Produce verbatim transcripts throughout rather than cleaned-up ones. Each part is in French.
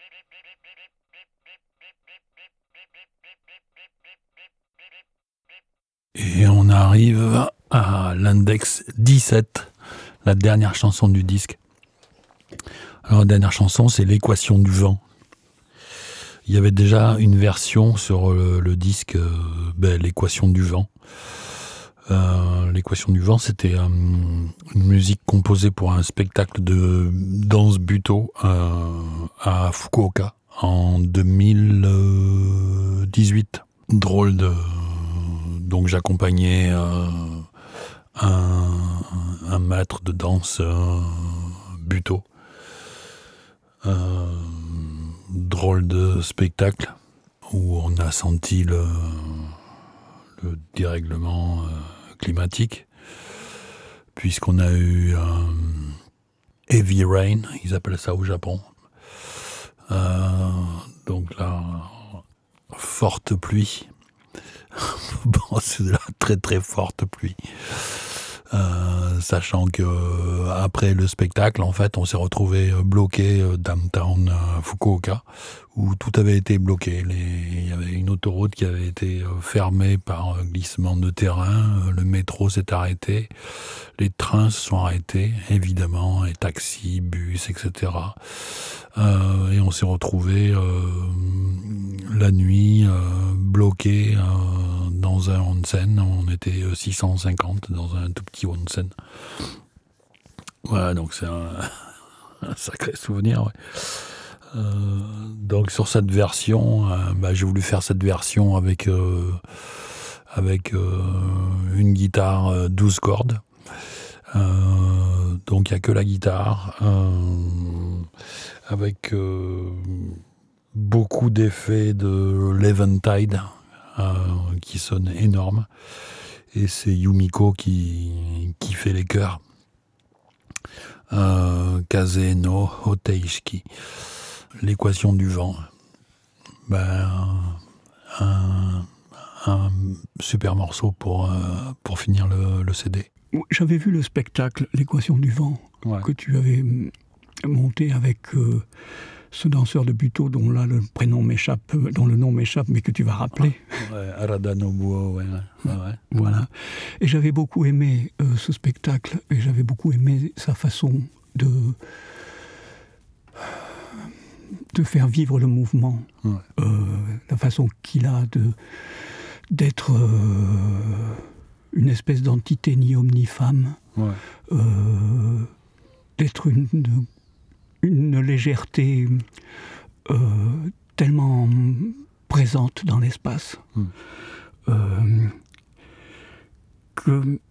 Et on arrive à l'index dix-sept, la dernière chanson du disque. Alors la dernière chanson, c'est l'équation du vent. Il y avait déjà une version sur le, le disque, euh, ben, l'équation du vent. Euh, l'équation du vent, c'était euh, une musique composée pour un spectacle de danse buto euh, à Fukuoka en deux mille dix-huit. Drôle de... Donc j'accompagnais euh, un, un maître de danse euh, buto. Euh, drôle de spectacle où on a senti le, le dérèglement euh, climatique, puisqu'on a eu un heavy rain, ils appellent ça au Japon. Euh, donc là, forte pluie. Bon, c'est de la très très forte pluie. Euh, sachant que euh, après le spectacle, en fait, on s'est retrouvé bloqué euh, downtown euh, Fukuoka, où tout avait été bloqué. Les... Il y avait une autoroute qui avait été euh, fermée par euh, glissement de terrain. Euh, le métro s'est arrêté, les trains se sont arrêtés, évidemment, les taxis, bus, et cetera. Euh, et on s'est retrouvé euh, la nuit euh, bloqué euh, dans un onsen. On était six cent cinquante dans un tout petit onsen. Voilà, donc c'est un, un sacré souvenir. Ouais. Euh, donc sur cette version, euh, bah, j'ai voulu faire cette version avec euh, avec euh, une guitare euh, douze cordes. Euh, donc il n'y a que la guitare, euh, avec euh, beaucoup d'effets de l'Eventide euh, qui sonnent énormes. Et c'est Yumiko qui, qui fait les chœurs. Euh, Kaze no Hoteishiki. L'équation du vent. Ben, un, un super morceau pour, euh, pour finir le, le C D. J'avais vu le spectacle, l'équation du vent, ouais, que tu avais monté avec euh, ce danseur de buto dont là le prénom m'échappe, dont le nom m'échappe, mais que tu vas rappeler. Ouais, Arada Nobuo, ouais, ouais, ouais. Voilà. Et j'avais beaucoup aimé euh, ce spectacle, et j'avais beaucoup aimé sa façon de de faire vivre le mouvement, ouais. euh, la façon qu'il a de d'être euh, une espèce d'entité ni homme ni femme, ouais. euh, d'être une, une légèreté euh, tellement présente dans l'espace, mm. euh, que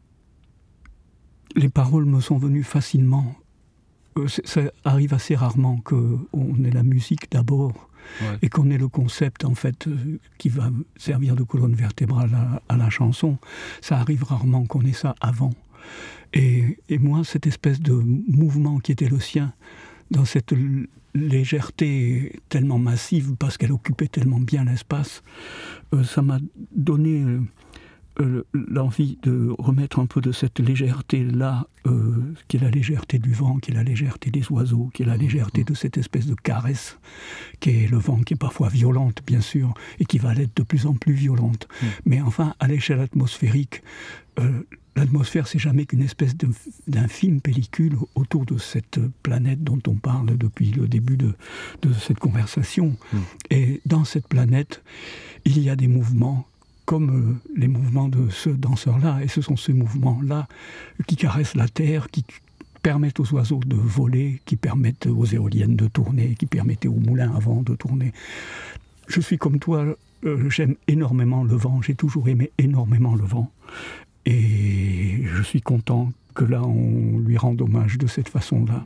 les paroles me sont venues facilement. Euh, ça arrive assez rarement qu'on ait la musique d'abord, ouais. et qu'on ait le concept en fait euh, qui va servir de colonne vertébrale à, à la chanson. Ça arrive rarement qu'on ait ça avant. Et, et moi, cette espèce de mouvement qui était le sien, dans cette l- légèreté tellement massive, parce qu'elle occupait tellement bien l'espace, euh, ça m'a donné euh, euh, l'envie de remettre un peu de cette légèreté-là, euh, qui est la légèreté du vent, qui est la légèreté des oiseaux, qui est la légèreté de cette espèce de caresse, qui est le vent, qui est parfois violente, bien sûr, et qui va l'être de plus en plus violente. Mmh. Mais enfin, à l'échelle atmosphérique, euh, l'atmosphère, c'est jamais qu'une espèce de, d'infime pellicule autour de cette planète dont on parle depuis le début de, de cette conversation. Mmh. Et dans cette planète, il y a des mouvements comme les mouvements de ce danseur-là, et ce sont ces mouvements-là qui caressent la terre, qui permettent aux oiseaux de voler, qui permettent aux éoliennes de tourner, qui permettent aux moulins à vent de tourner. Je suis comme toi, euh, j'aime énormément le vent, j'ai toujours aimé énormément le vent, et je suis content que là on lui rende hommage de cette façon-là.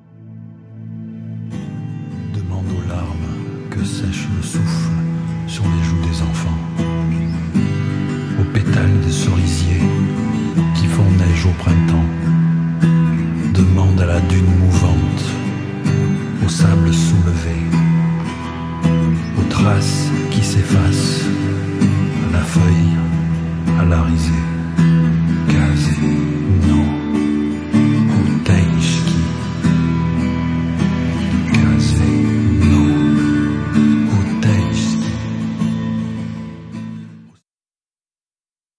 Demande aux larmes que sèche le souffle sur les joues des enfants, aux pétales des cerisiers qui font neige au printemps. Demande à la dune mouvante, au sable soulevé, aux traces qui s'effacent, à la feuille, à la risée.